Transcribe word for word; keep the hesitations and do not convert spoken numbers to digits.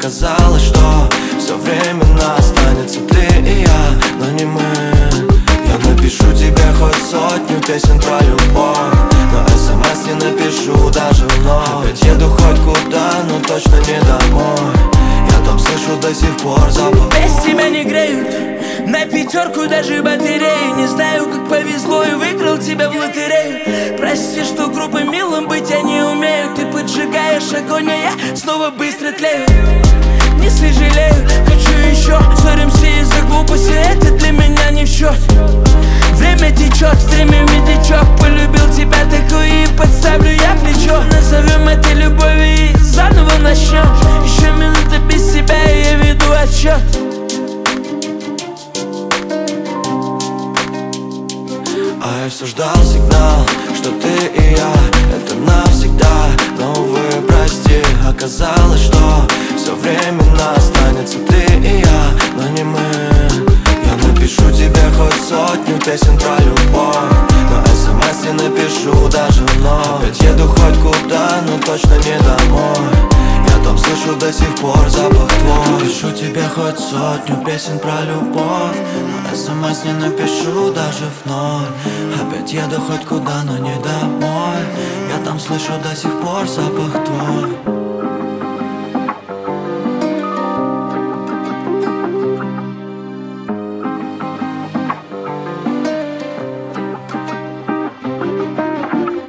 Оказалось, что все временно останется ты и я, но не мы. Я напишу тебе хоть сотню песен про любовь, но смс не напишу даже вновь. Опять еду хоть куда, но точно не домой. Я там слышу до сих пор запах. Без тебя не греют на пятерку даже батареи. Не знаю, как повезло и выиграл тебя в лотерею. Прости, что группой милым быть я не умею. Ты поджигаешь огонь, а я снова быстро тлею. Не сожалею, хочу еще. Ссоримся из-за глупости, это для меня не в счет. Время течет, время медлячок. Полюбил тебя такой и подставлю я плечо. Назовем это любовью и заново начнем. Еще минута без тебя и я веду отсчет. А я все ждал сигнал, что ты и я — это навсегда. Но, увы, прости, оказалось, что все временно останется ты и я, но не мы. Я напишу тебе хоть сотню песен про любовь, но смс не напишу даже вновь. Опять еду хоть куда, но точно не домой. Я там слышу до сих пор запах твой. Напишу тебе хоть сотню песен про любовь, но смс не напишу даже вновь. Опять еду хоть куда, но не домой. Я там слышу до сих пор запах твой.